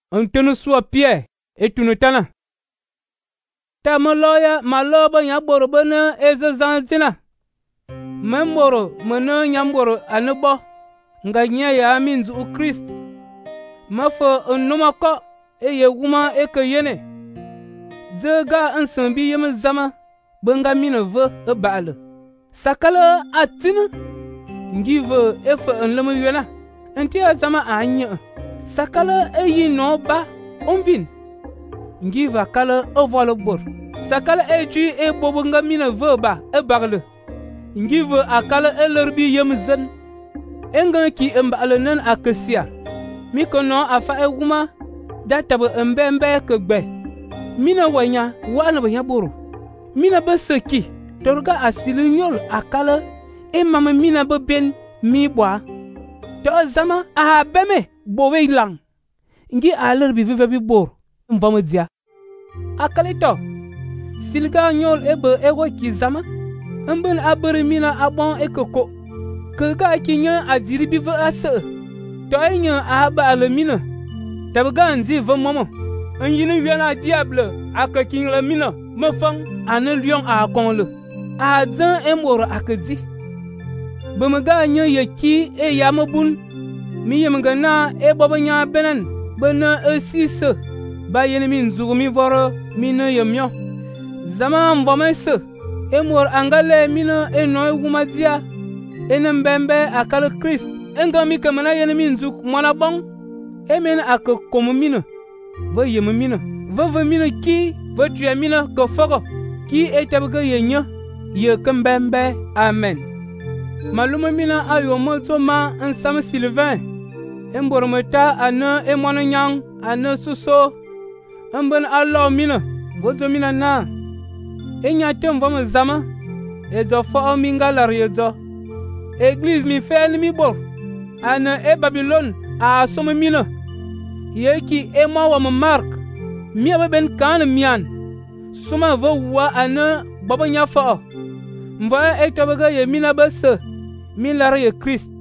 un tenu sua Pierre et tunu tana. Ta maloya maloba nyaboro bana ezazanzina. Memboro mana nyamboro anebo nga nya ya minzu u Christ. Mafo nnuma ko ye wuma ke yene. Zega ansambi yem zama benga mina ve e baale. Sakala atinu ngive efe enlemu yena. Enti azama anya. Sakala yi no ba ombin. Ngiva kala ovalo bor. Sakala eji e bobunga mina ve ba e baale. Ngive akala elerbi yem zen. Enga ki embaale nan akasia. Mikono afa e wuma databe mbembe kegbe. Mina wanya wana banya boro. Mina beseki torga asilinyol akala e mama mina be ben mi bwa. To zama a beme bowe lang. Ngi aler bi vive bi bor mvama dia. Akale to silga nyol ebe ewo ki zama. Mbel abere mina abon ekoko. Kega kinya adiri bi ve ase. To enya aba alemina. Tabga nzi ve momo. Nyini wiana diable akakin la mina mafang ane lion a konle. A zan emoro akadi. Bamaga nya yaki e yamabun. Mi yemga na e babanya benen. Bana esise. Ba yene min zugumi voro mina yemyo. Zama mvamese. Emor angale mina eno wumadia. Enembembe akale Christ. Engami kamana yene min zug mwana bong. Emen akakomu mina. Va yem mina. Va mina ki. Va tuya mina kofogo. Ki etabga yenya. Ye kembembe. Amen. Maluma mina ayo moto ma ensam Sylvain. Emborometa ana emwana nyang. Ana suso. Emben alo mina. Vozo mina na. Enya temvama zama. Ezo fo minga lariezo. Église mi fel mi bor. Ana e Babylone. A somme mina. Yeki ema wa Mark. Miya ben kan mian. Suma va wa ana baba nya fa. Mva e tabaga ye mina base. Min lar ye Christ.